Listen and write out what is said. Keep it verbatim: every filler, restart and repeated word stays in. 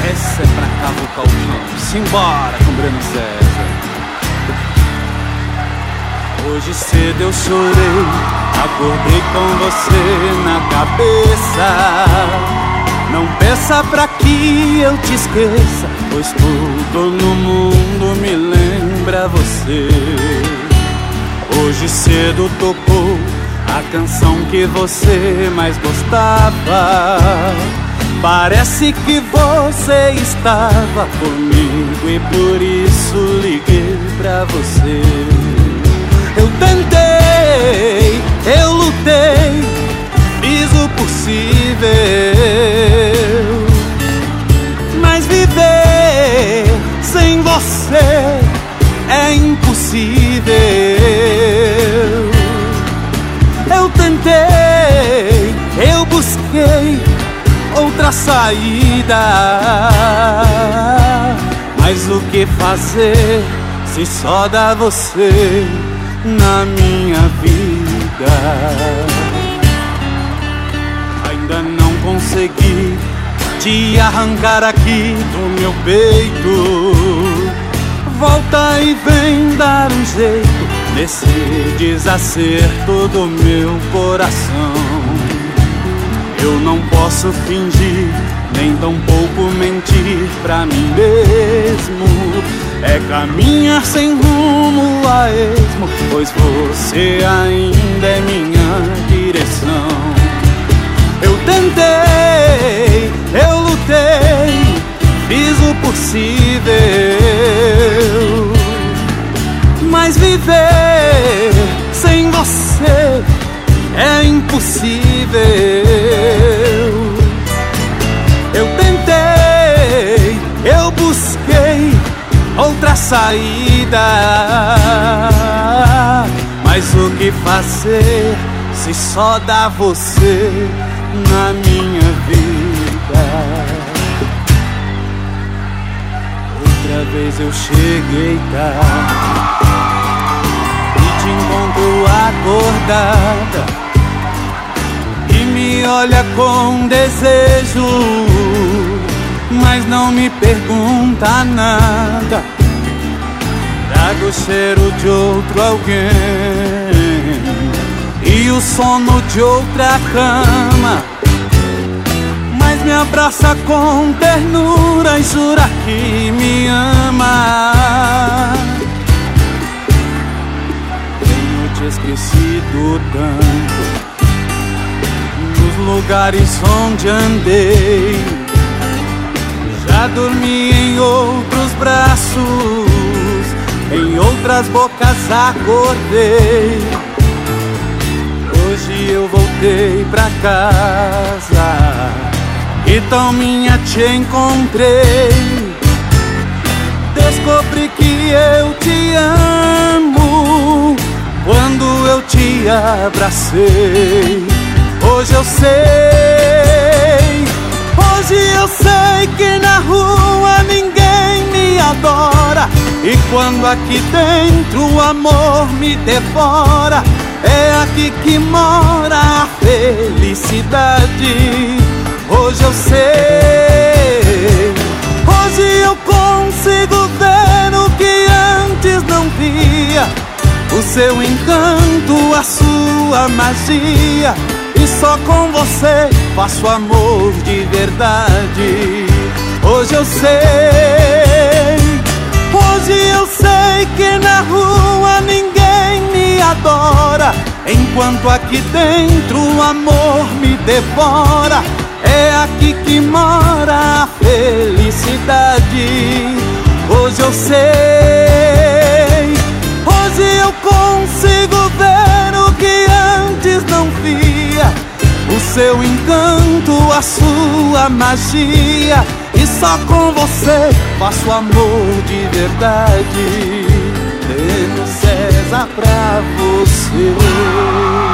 Essa é pra cavucar o chão. Simbora com Breno César. Hoje cedo eu chorei, acordei com você na cabeça. Não peça pra que eu te esqueça, pois tudo no mundo me lembra você. Hoje cedo tocou a canção que você mais gostava. Parece que você estava comigo e por isso liguei pra você. Eu tentei, eu lutei, fiz o possível, mas viver sem você é impossível. Eu tentei, eu busquei outra saída, mas o que fazer se só dá você na minha vida? Ainda não consegui te arrancar aqui do meu peito. Volta e vem dar um jeito nesse desacerto do meu coração. Eu não posso fingir, nem tampouco mentir pra mim mesmo. É caminhar sem rumo a esmo, pois você ainda é minha direção. Eu tentei, eu lutei, fiz o possível, mas viver sem você é impossível. Eu tentei, eu busquei outra saída, mas o que fazer se só dá você na minha vida? Outra vez eu cheguei tarde e te encontro acordada e me olha com desejo, mas não me pergunta nada. Trago o cheiro de outro alguém e o sono de outra cama, mas me abraça com ternura e jura que me ama. Tenho te esquecido tanto nos lugares onde andei. Já dormi em outros braços, em outras bocas acordei. Hoje eu voltei pra casa e tão minha te encontrei. Descobri que eu te amo quando eu te abracei. Hoje eu sei, hoje eu sei que na rua ninguém me adora, e quando aqui dentro o amor me devora, é aqui que mora a felicidade. Hoje eu sei, hoje eu consigo ver o que antes não via, o seu encanto, a sua magia, e só com você faço amor de verdade. Hoje eu sei, hoje eu sei que na rua ninguém me adora, enquanto aqui dentro o amor me devora, é aqui que mora a felicidade. Hoje eu sei, hoje eu consigo ver o que antes não via, o seu encanto, a sua magia, e só com você faço amor de verdade. Breno César pra você.